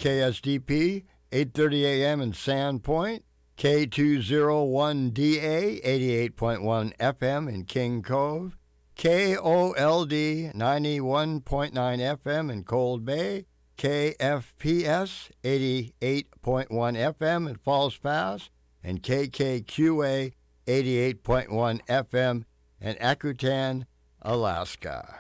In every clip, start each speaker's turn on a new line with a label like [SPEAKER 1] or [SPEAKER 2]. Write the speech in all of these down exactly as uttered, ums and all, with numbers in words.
[SPEAKER 1] K S D P, eight thirty A M in Sandpoint, K two oh one D A, eighty-eight point one F M in King Cove, K O L D, ninety-one point nine F M in Cold Bay, K F P S, eighty-eight point one F M in Falls Pass, and K K Q A, eighty-eight point one F M in Akutan, Alaska.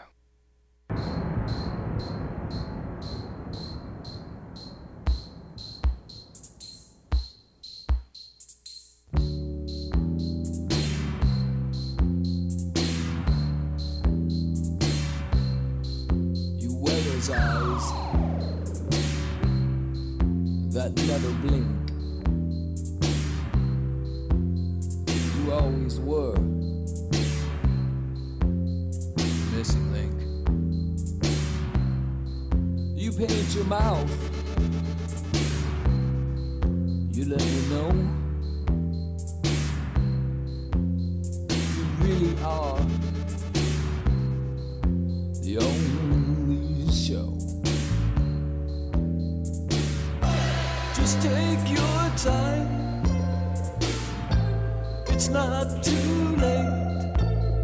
[SPEAKER 2] Eyes that never blink. You always were missing link. You paint your mouth. You let me know you really are the only show. Just take your time. It's not too late.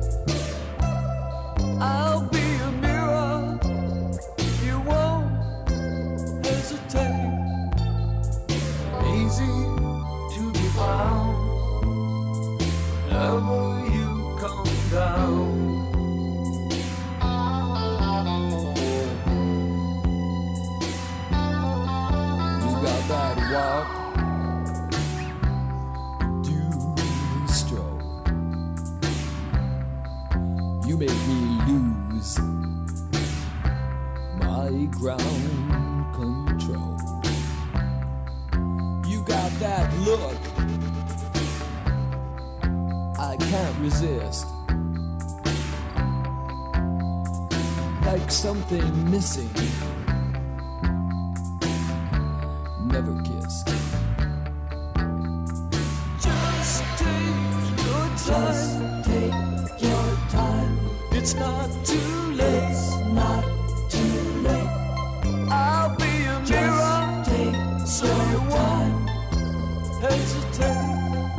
[SPEAKER 2] I'll be a mirror. You won't hesitate. Easy to be found whenever you come down. That walk, do the stroke. You make me lose my ground control. You got that look I can't resist, like something missing, never kissed. Just take your time. Just take your time. It's not too late. It's not too late. I'll be a Just mirror, take so you won't hesitate.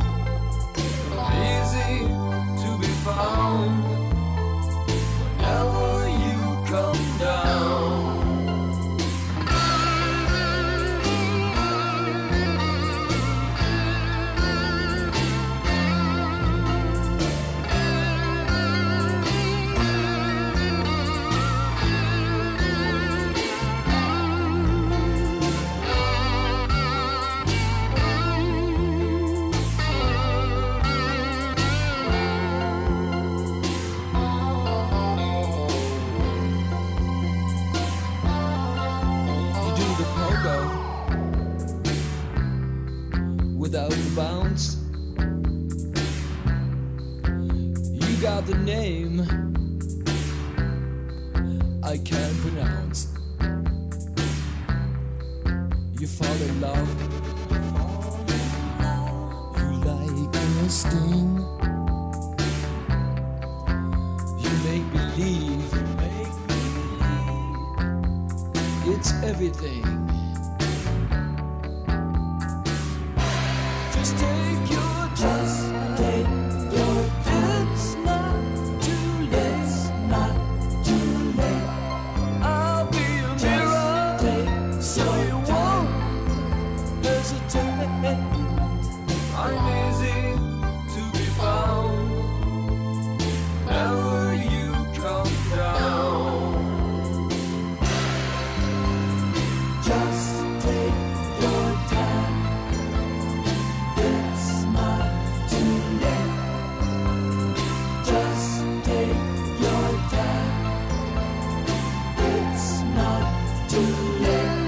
[SPEAKER 2] Easy to be found whenever you come down. Without the bounce, you got the name I can't pronounce. You fall in love, you like a sting. You make believe it's everything. Just take your time. Just take your time. It's not too late. It's not too late. I'll be a Just mirror, take so you won't hesitate. I'm easy to be found whenever you come down. Just take your time. It's not too late. Just take your time. It's not too late.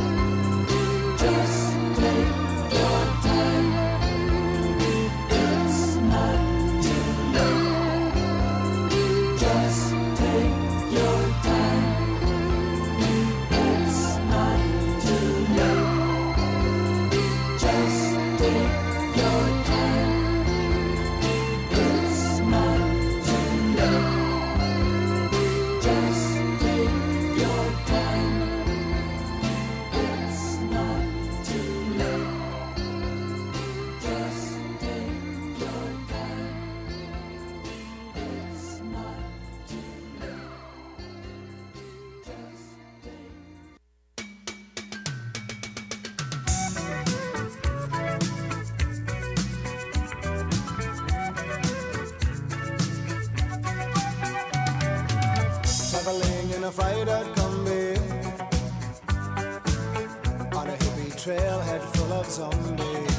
[SPEAKER 2] Just take your time. It's not too late. Just take your time. It's not too
[SPEAKER 3] straight out Gumby on a hippie trailhead full of zombies.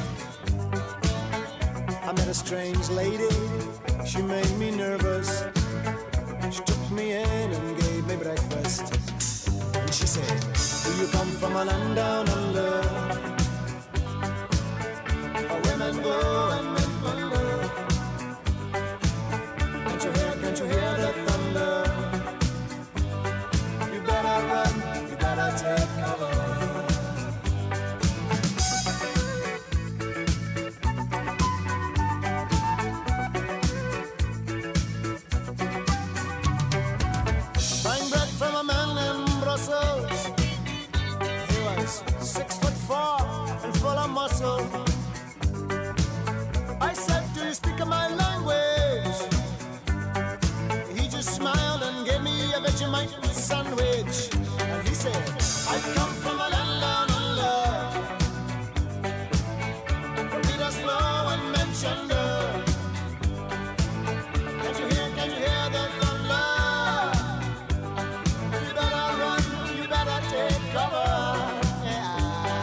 [SPEAKER 3] I met a strange lady, she made me nervous. She took me in and gave me breakfast. And she said, do you come from a land down under, where women glow and men wonder? Can't you hear, can't you hear the thunder? You better run, you better take cover. Six foot four and full of muscle. I said, do you speak my language? He just smiled and gave me a Vegemite sandwich. And he said, I come from a land down under, where Peter Slow and Menchender. Can't you hear, can't you hear the thunder? You better run, you better take cover.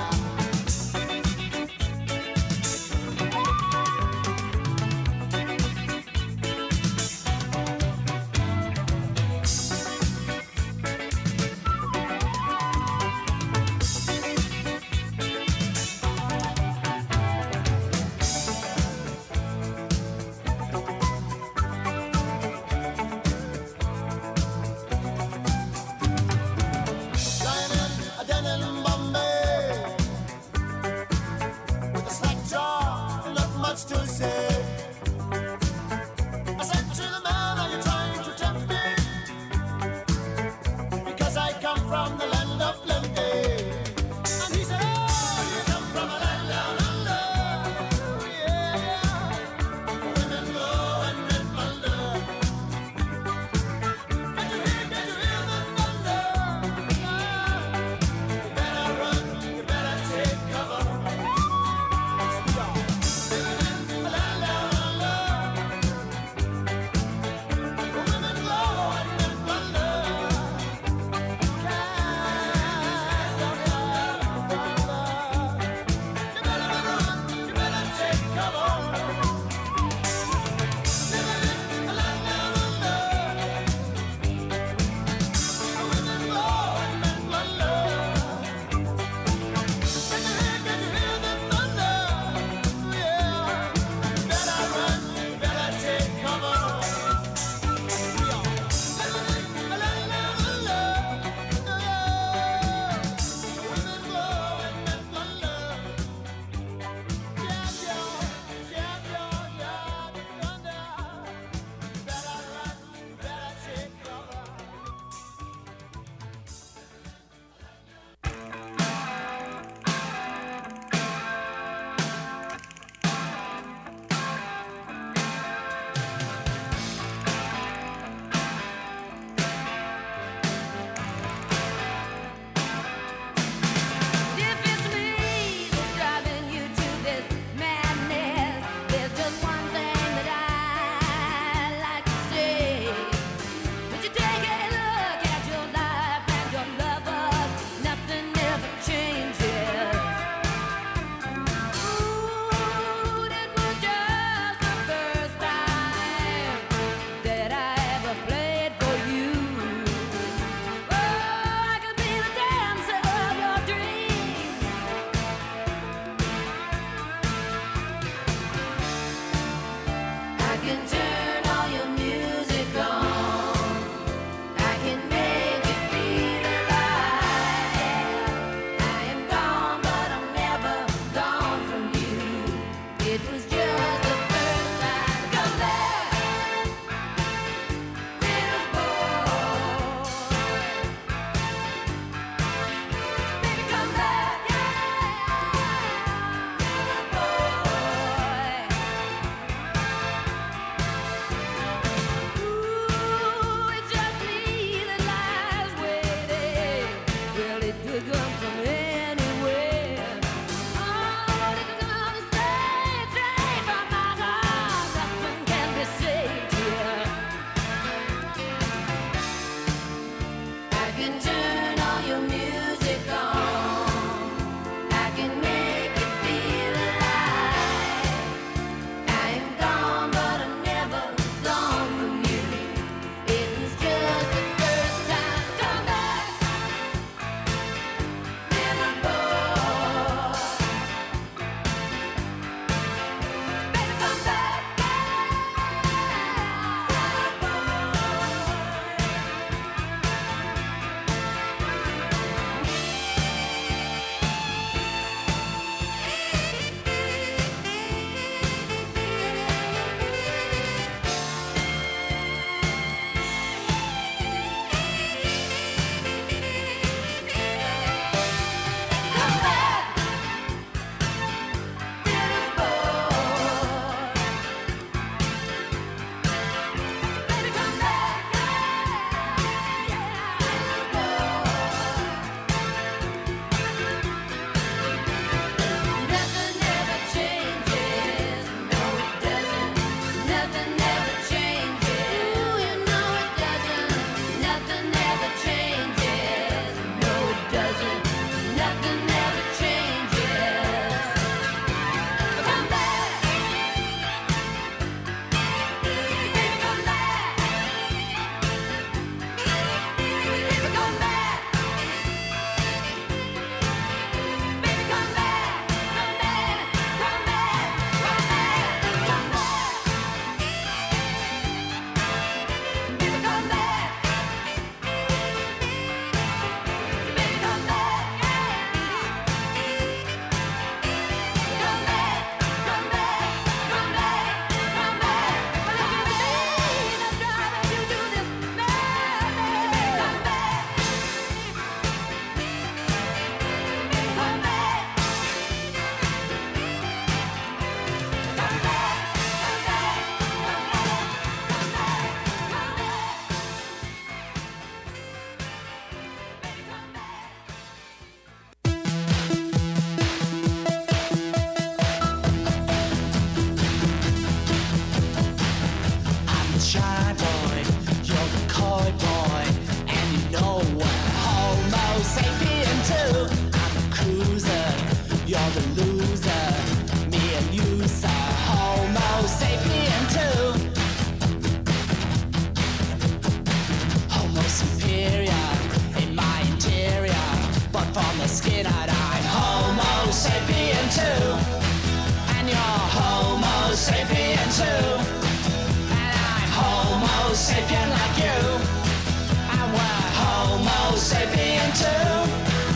[SPEAKER 2] skin out. I'm Homo sapien too, and you're Homo sapien too, and I'm Homo sapien like you, and we're Homo sapien too.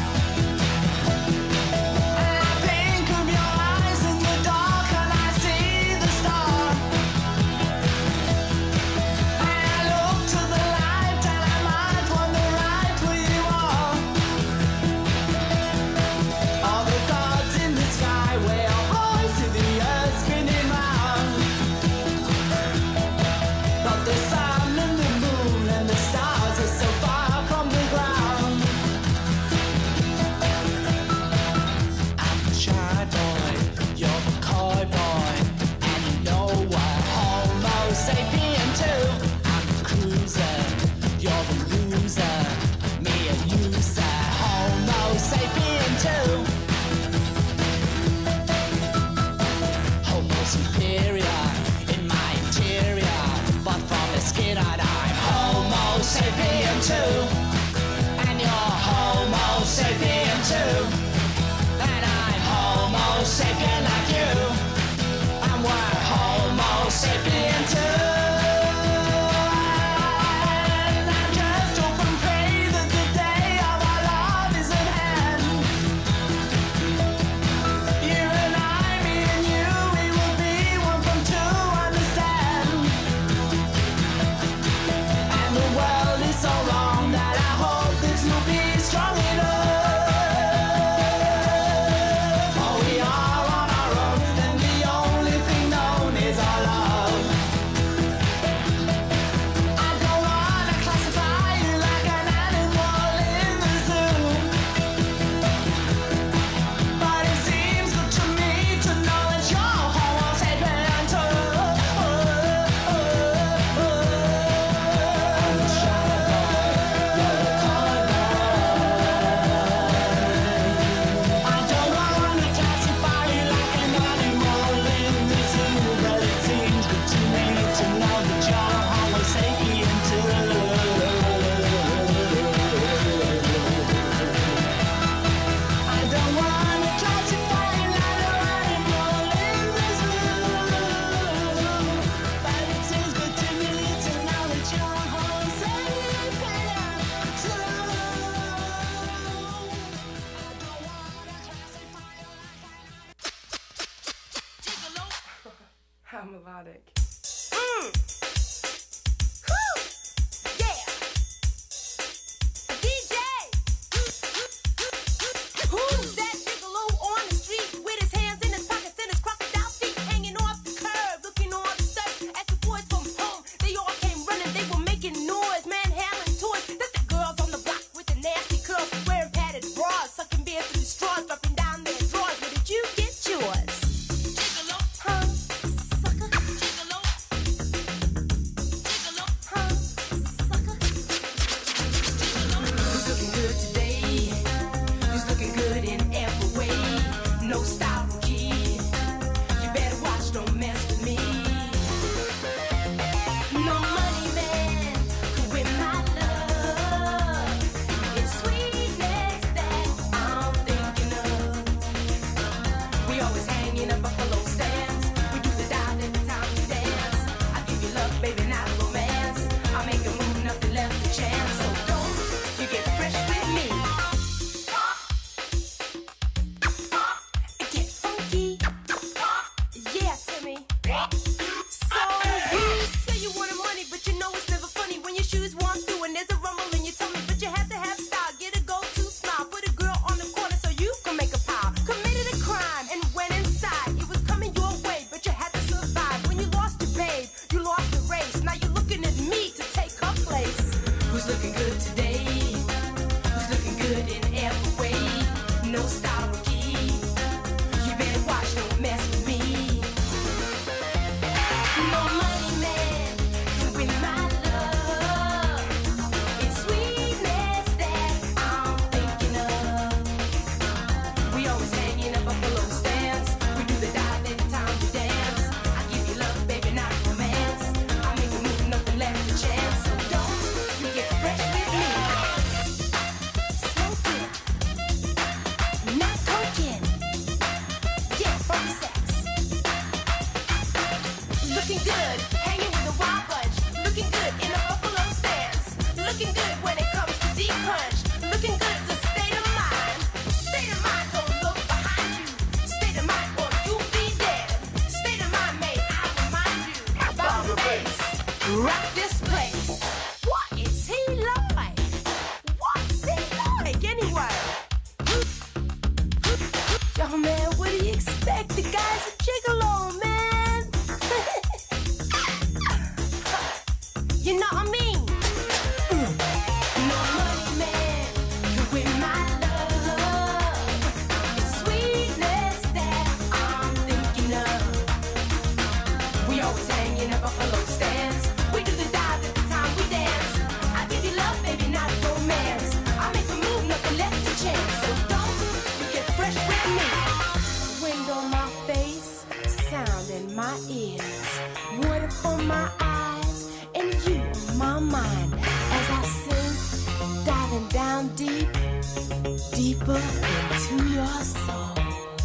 [SPEAKER 4] How melodic.
[SPEAKER 5] Mm. Whew. Yeah. D J. Who's that gigolo on the street with his hands in his pockets and his crocodile feet hanging off the curb, looking all upset? As the boys from home, they all came running, they were making noise, manhandling toys. That's the girls on the block with the nasty curls, wearing padded bras, sucking beer through the straws, dropping down their drawers. Where did you get yours? rock this place. What is he like? What's he like anyway? Yo, man, what do you expect? The guy's a gigolo, man. You know what I mean? Mm. No money, man, can win my love. The sweetness that I'm thinking of. We always hang in a buffalo stance. We do the dive at the time we dance. I give you love, baby, not romance. I make a move, nothing left to chance. So don't you get fresh with me. Wind on my face, sound in my ears, water for my eyes, and you on my mind. As I sink, diving down deep, deeper into your soul.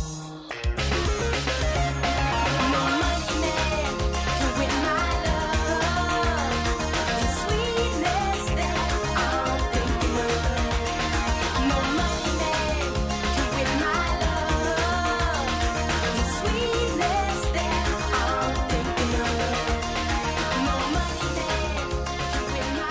[SPEAKER 5] No money, man, can win my love. The sweetness that I'm thinking of. No money, man, can win my love. The sweetness that I'm thinking of. No money, man, can win my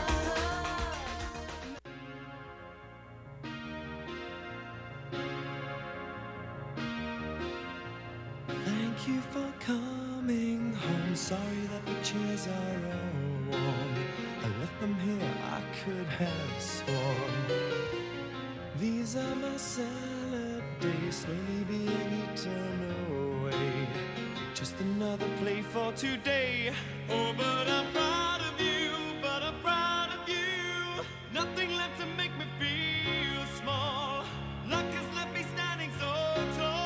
[SPEAKER 2] Thank you for coming home. Sorry that the chairs are all warm. I left them here, I could have sworn. These are my salad days, slowly being eaten away. Just another play for today. Oh, but I'm proud of you, but I'm proud of you. Nothing left to make me feel small. Luck has left me standing so tall.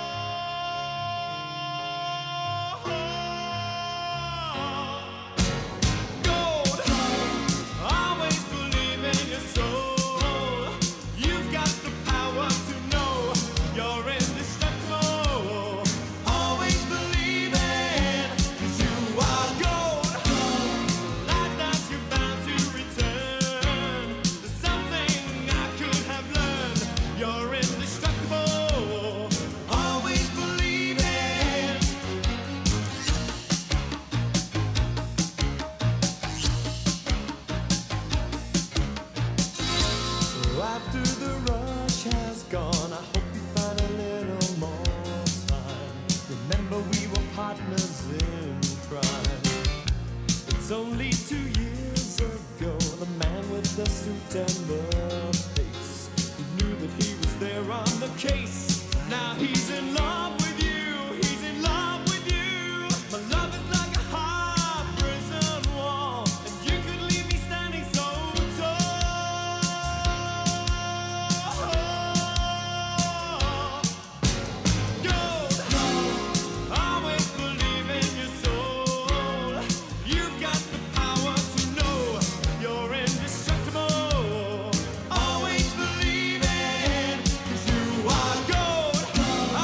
[SPEAKER 2] Gold, always believe in your soul. You've got the power to know you're indestructible. Always believe it, 'cause you are gold. Life that you're bound to return. There's something I could have learned. You're indestructible. Always believe it. After the rush has gone, I hope you find a little more time. Remember we were partners in crime. It's only two years ago, the man with the suit and the face, he knew that he was there on the case. Now he's in love with you, he's in love with you. My love is like a hard prison wall, and you could leave me standing so tall. Gold, always believe in your soul. You've got the power to know you're indestructible. Always believe it, 'cause you are gold.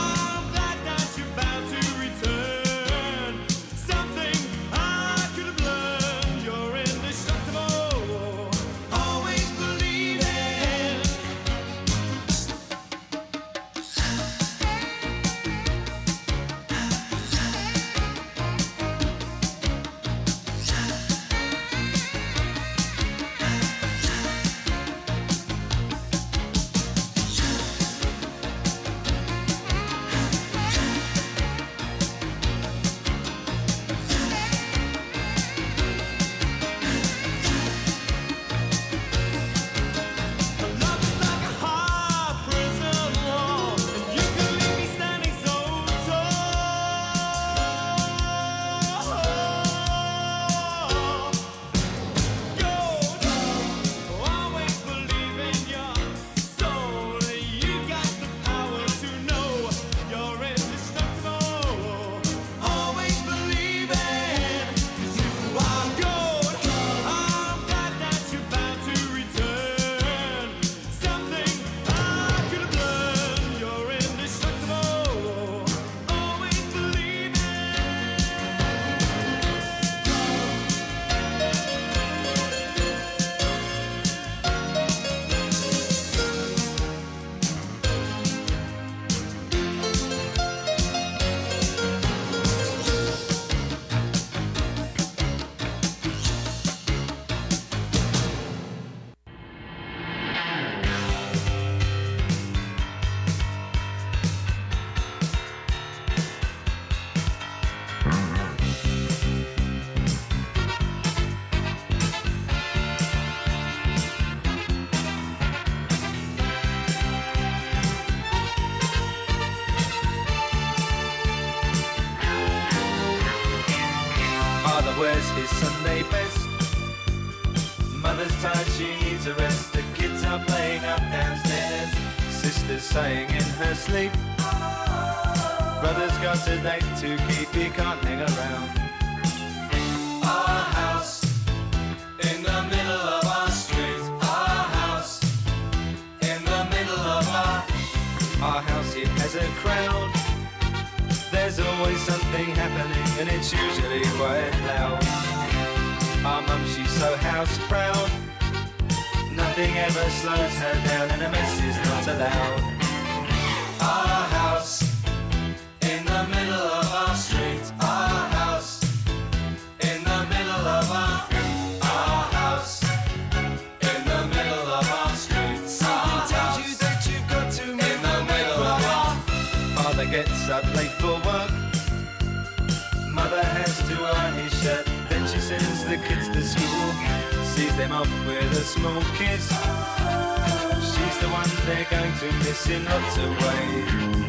[SPEAKER 4] wears his Sunday best. Mother's tired, she needs a rest. The kids are playing up downstairs. Sister's sighing in her sleep. Brother's got a date to keep, he can't hang around. Our house in the middle of our street. Our house in the middle of our Our house, it has a crowd. There's always something happening and it's usually quite loud. Our mum, she's so house proud. Nothing ever slows her down and a mess is not allowed. Our house in the middle of our street. Our house in the middle of our Our house in the middle of our street. Something tells you that you've got to move in the middle of our Father gets up late for work. Mother has to iron his shirt. Then she sends the kids to school, sees them off with a small kiss. She's the one they're going to miss in lots of ways.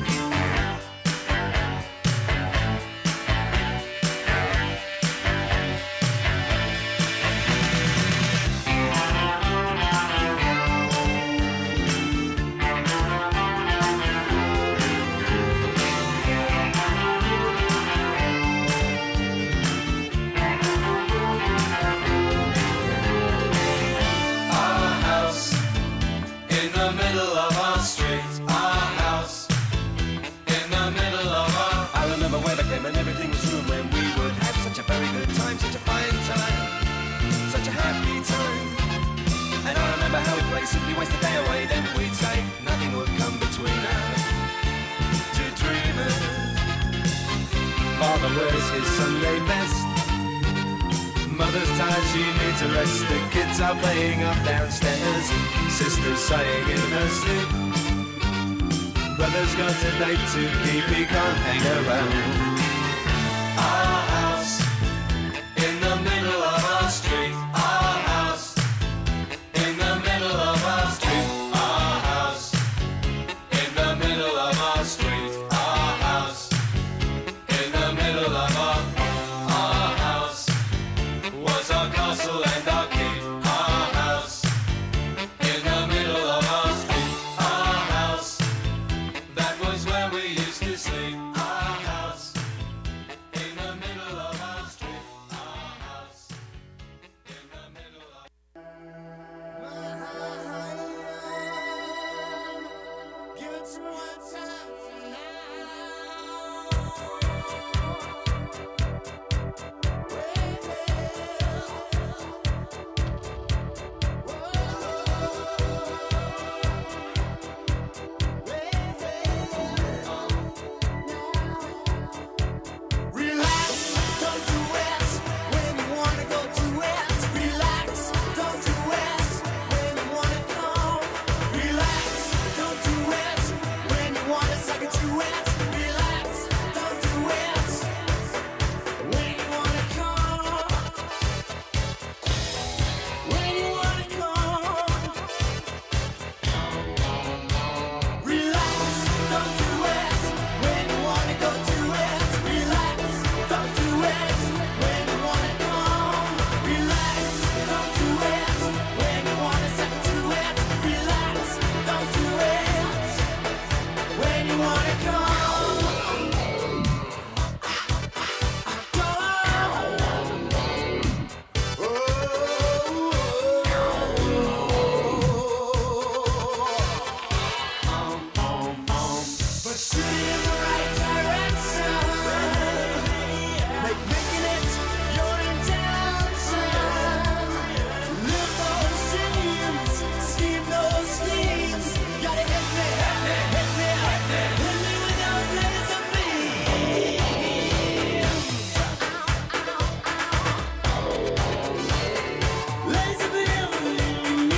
[SPEAKER 4] And everything was true when we would have such a very good time, such a fine time, such a happy time. And I remember how we'd play, simply waste the day away. Then we'd say nothing would come between us, two dreamers. Father wears his Sunday best. Mother's tired, she needs a rest. The kids are playing up downstairs. Sister's sighing in her sleep. Brother's got a date to keep, he can't hang around. Our house in the middle of our street. Our house in the middle of our street. Our house in the middle of our street. Our house in the middle of our Our house was our castle and our keep. Our house in the middle of our street. Our house, that was where we used to sleep. Our house in the middle of our street. Our house in the middle of
[SPEAKER 3] Give it to me one time Relax, don't do it when you wanna go to it. Relax, don't do it when you wanna come. Relax, don't do it when you wanna suck it to it. Relax, don't do it when you wanna come. When you wanna come. Relax, don't do it when you wanna go to it. Relax, don't do it when you wanna come. Relax, don't do it when you wanna suck to it. Relax, don't do it when you wanna come. But shoot it in the right direction. Make making it your intention. Live those dreams, scheme those schemes. Gotta hit me, hit me, hit me, hit me, hit me with those laser beams. Laser beams.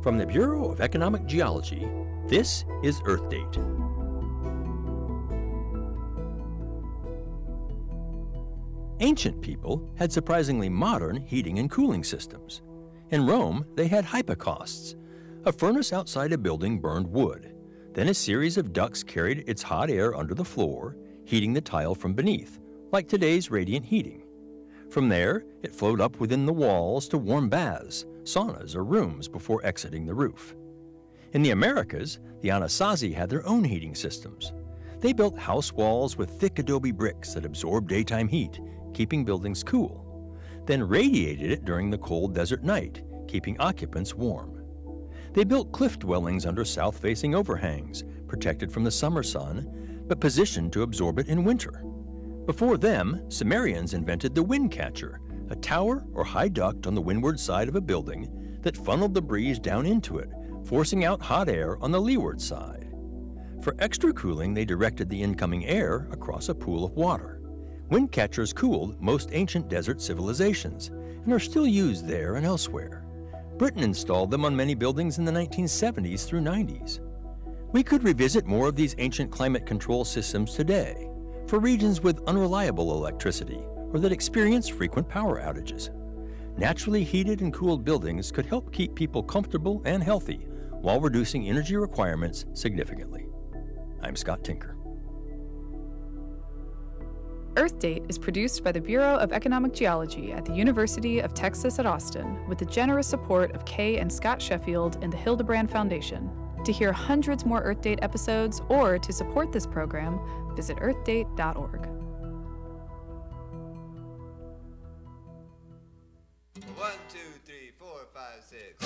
[SPEAKER 6] From the Bureau of Economic Geology, this is Earth Date. Ancient people had surprisingly modern heating and cooling systems. In Rome, they had hypocausts. A furnace outside a building burned wood. Then a series of ducts carried its hot air under the floor, heating the tile from beneath, like today's radiant heating. From there, it flowed up within the walls to warm baths, saunas, or rooms before exiting the roof. In the Americas, the Anasazi had their own heating systems. They built house walls with thick adobe bricks that absorbed daytime heat, keeping buildings cool, then radiated it during the cold desert night, keeping occupants warm. They built cliff dwellings under south-facing overhangs, protected from the summer sun, but positioned to absorb it in winter. Before them, Sumerians invented the wind catcher, a tower or high duct on the windward side of a building that funneled the breeze down into it, forcing out hot air on the leeward side. For extra cooling, they directed the incoming air across a pool of water. Wind catchers cooled most ancient desert civilizations and are still used there and elsewhere. Britain installed them on many buildings in the nineteen seventies through nineties. We could revisit more of these ancient climate control systems today for regions with unreliable electricity or that experience frequent power outages. Naturally heated and cooled buildings could help keep people comfortable and healthy while reducing energy requirements significantly. I'm Scott Tinker.
[SPEAKER 7] Earth Date is produced by the Bureau of Economic Geology at the University of Texas at Austin with the generous support of Kay and Scott Sheffield and the Hildebrand Foundation. To hear hundreds more Earth Date episodes or to support this program, visit earth date dot org.
[SPEAKER 8] One, two, three, four, five, six.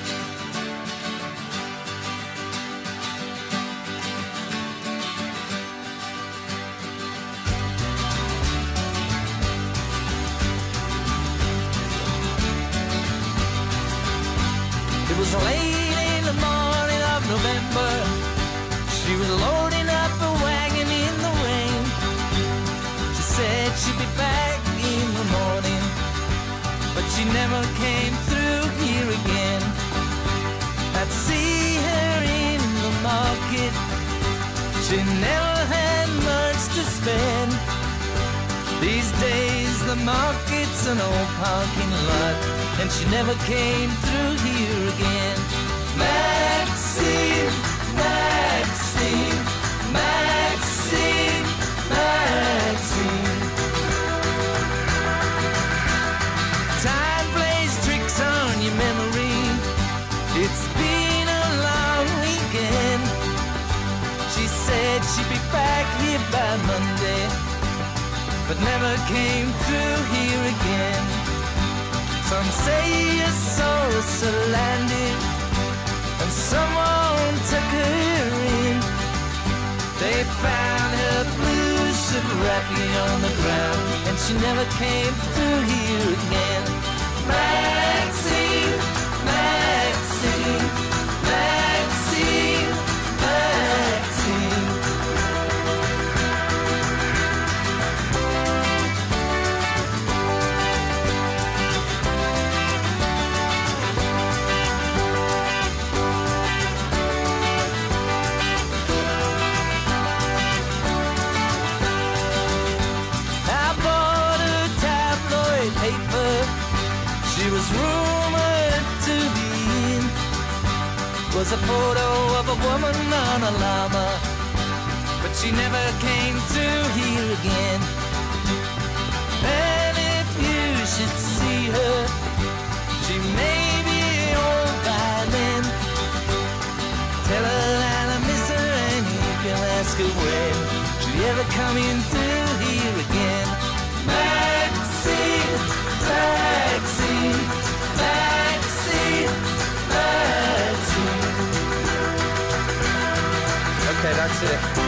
[SPEAKER 2] It was late in the morning of November. She was loading up a wagon in the rain. She said she'd be back in the morning, but she never came through here again. I'd see her in the market. She never had much to spend. These days the market's an old parking lot, and she never came through here again. Maxine, Maxine, Maxine, Maxine. Time plays tricks on your memory. It's been a long weekend. She said she'd be back here by Monday, but never came through here again. Some say you saw us landing, and someone took her in. They found her blue suit wrapping on the ground, and she never came through here again. Maxine, Maxine, Maxine, Maxine. She was rumored to be in. Was a photo of a woman on a llama, but she never came through here again. And if you should see her, she may be old by then. Tell her that I miss her, and you can ask her when she ever coming through here again. Maxine, Maxine, Maxine, Maxine.
[SPEAKER 8] Okay, that's it.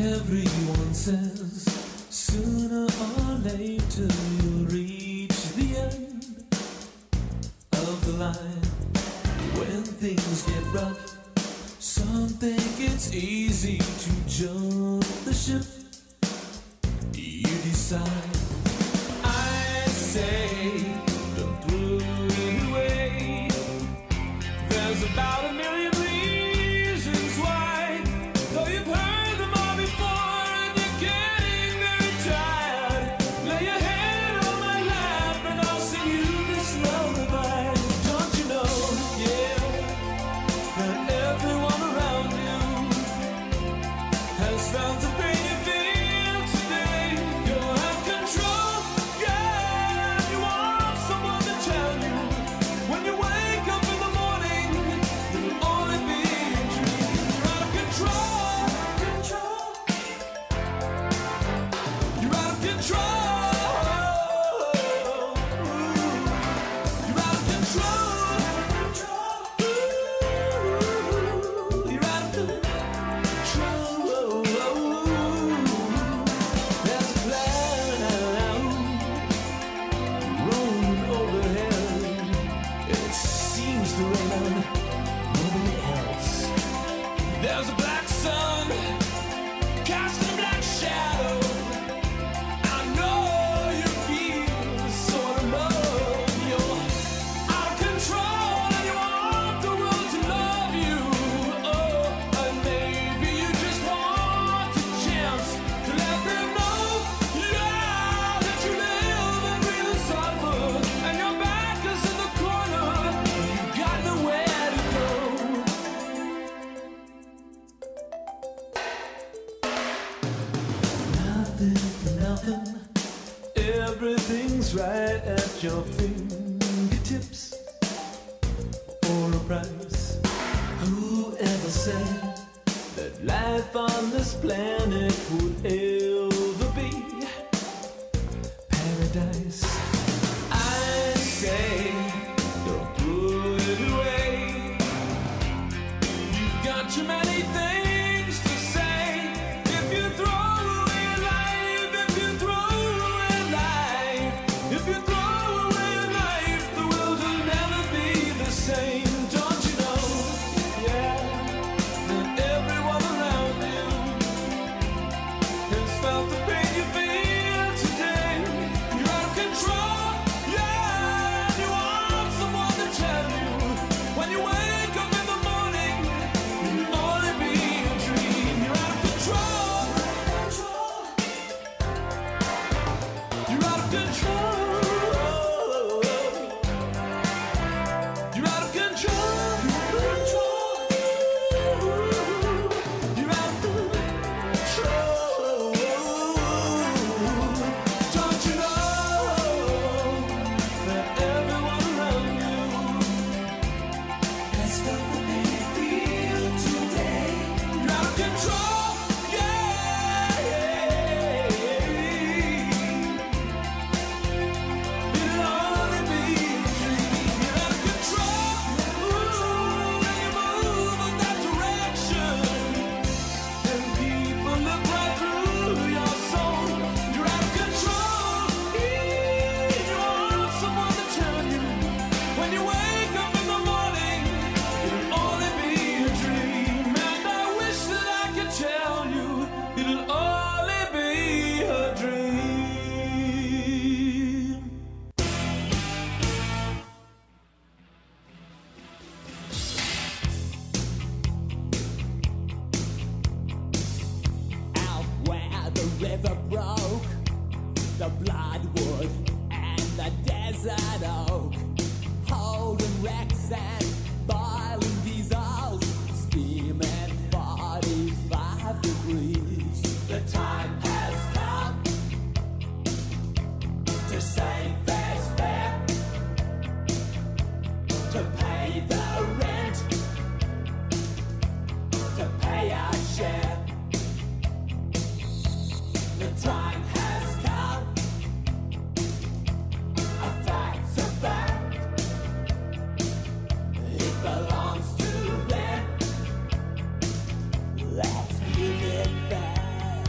[SPEAKER 2] Everyone says sooner or later you'll reach the end of the line. When things get rough, some think it's easy to jump the ship. You decide. I say, don't throw it away. There's about a million reasons why, though you've heard them all before and you're getting very tired. Lay your head on my lap and I'll sing you this lullaby. Don't you know, yeah, that everyone around you has found the pain you feel today. You have control, yeah. You want someone to tell you when you wake up in the morning, it'll only be a dream. You're out of control, control. You're out of control. You're out of control, control. You're out of control. There's a cloud rolling overhead. It seems to rain on nobody else. There's a black sun casting a black shadow. I know you feel sort of low. You're out of control and you want the world to love you. Oh, and maybe you just want a chance to let them know, yeah, that you live and breathe and suffer, and your back is in the corner. You've got nowhere to go. Nothing for nothing. Everything's right at your fingertips for a price. Whoever said that life on this planet would ever be paradise? I say, don't throw it away. You've got too many things to say. If you throw away life, if you throw away life, if you throw away life, the world will never be the same. Don't you know, yeah, that everyone around you has felt the pain you feel today. You're out of control, yeah, and you want someone to tell you when you wake up in the morning, it'll only be a dream. You're out of control, you're out of control, you're out of control, you're out of control. Don't you know that everyone around you has felt the pain you feel today? You're out of control, yeah, it'll only be a dream. You're out of control, ooh, and you move in that direction, and people look right through your soul. You're out of control, you want someone to tell you when you wake up in the morning, it'll only be a dream. And I wish that I could tell you it'll only be a dream.
[SPEAKER 9] Out where the river broke, the bloodwood and the desert oak, holding wrecks and boiling diesels, steaming forty-five degrees. The time has come to save fair's fair, to pay the rent, to pay our share. The time has come, a fact's a fact. It belongs to them. Let's give it back.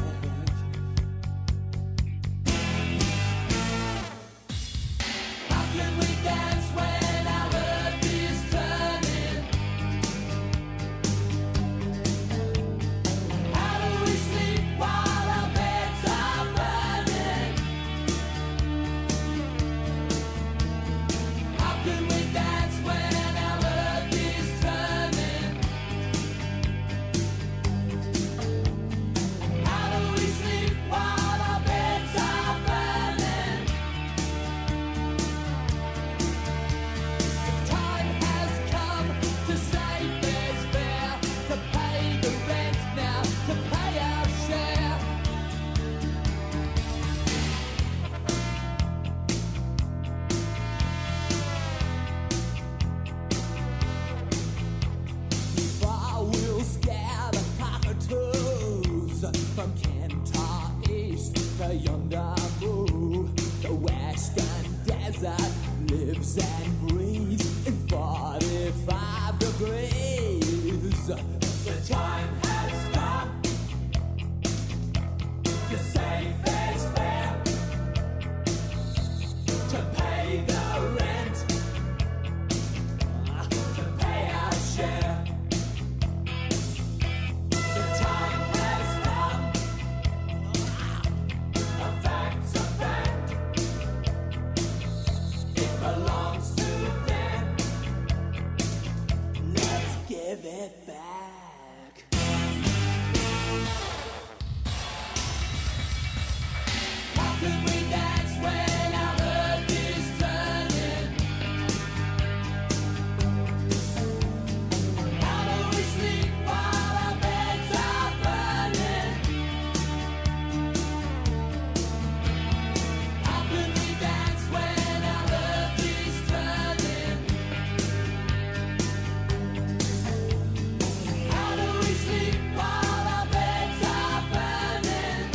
[SPEAKER 9] desert lives and breathes in forty-five degrees. The time has come to save fair's fair, to pay the rent, to pay our share. The time has come, a fact's a fact, it belongs to them, let's give it back. How can we dance when our earth is turning? How do we sleep while our beds are burning? How can we dance when our earth is turning? How do we sleep while our beds are burning?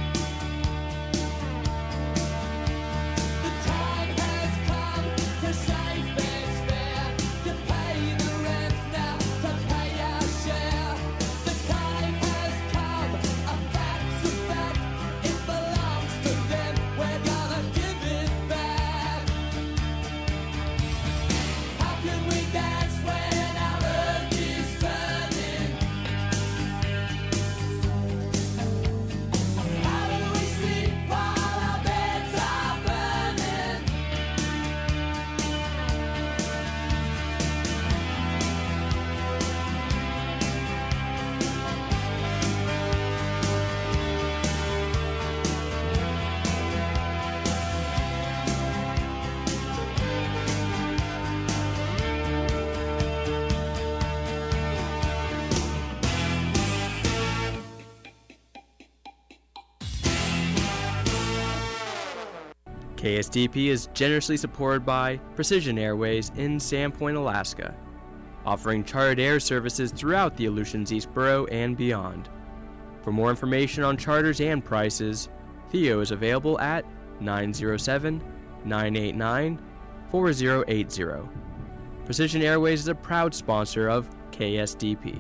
[SPEAKER 9] The time has come to save fair's fair, to pay the rent now, to pay our share. The time has come, a fact's a fact, it belongs to them, we're gonna give it back. How can we dance when our earth is turning? How do we sleep while our beds are burning?
[SPEAKER 10] K S D P is generously supported by Precision Airways in Sandpoint, Alaska, offering chartered air services throughout the Aleutians East Borough and beyond. For more information on charters and prices, Theo is available at nine oh seven, nine eight nine, four oh eight oh. Precision Airways is a proud sponsor of K S D P.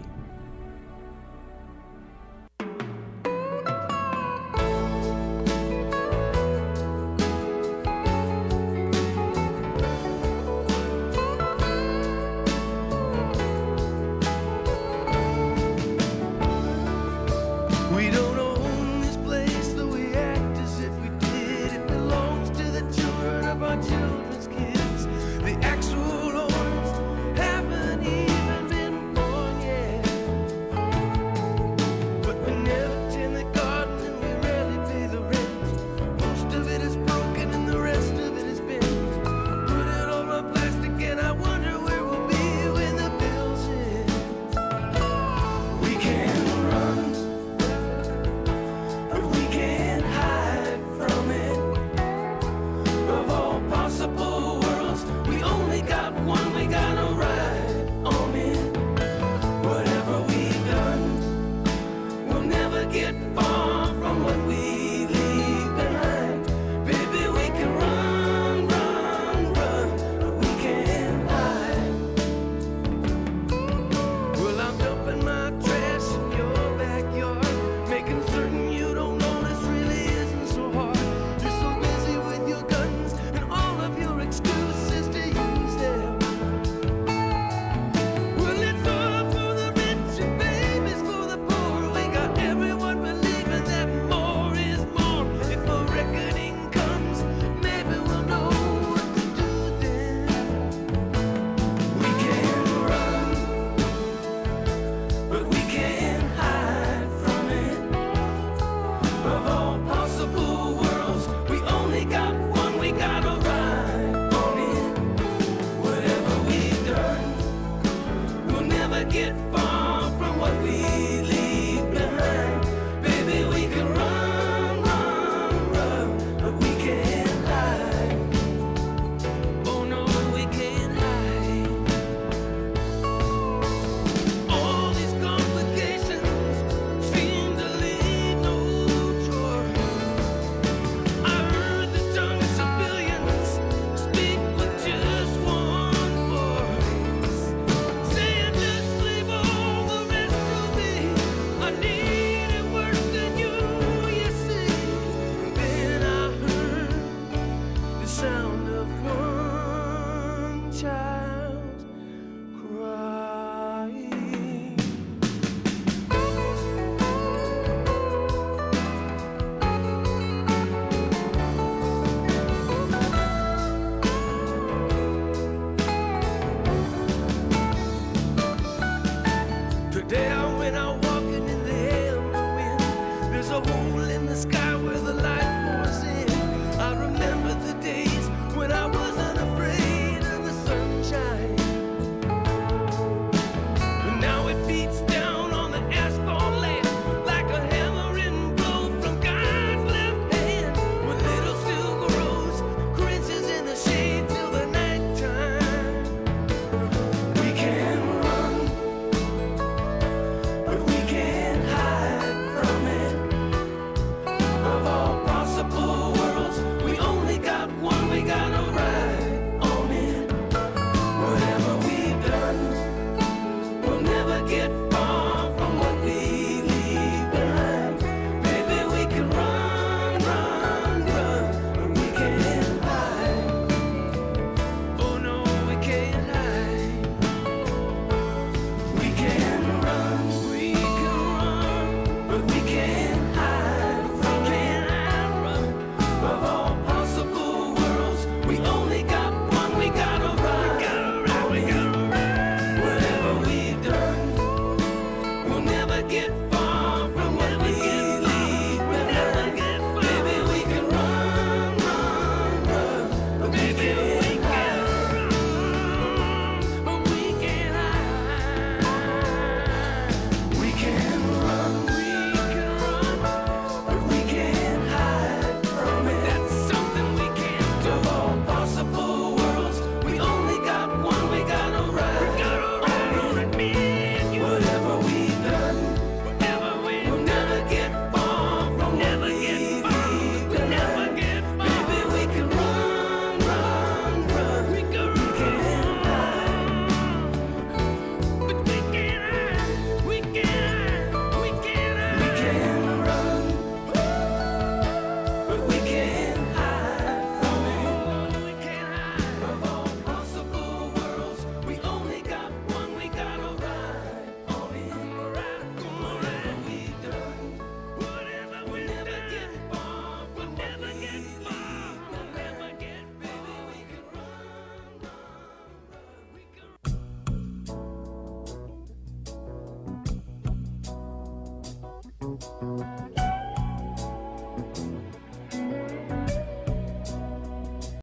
[SPEAKER 2] We don't own this place, though we act as if we did. It belongs to the children of our children's kids. The actual owners haven't even been born yet. sound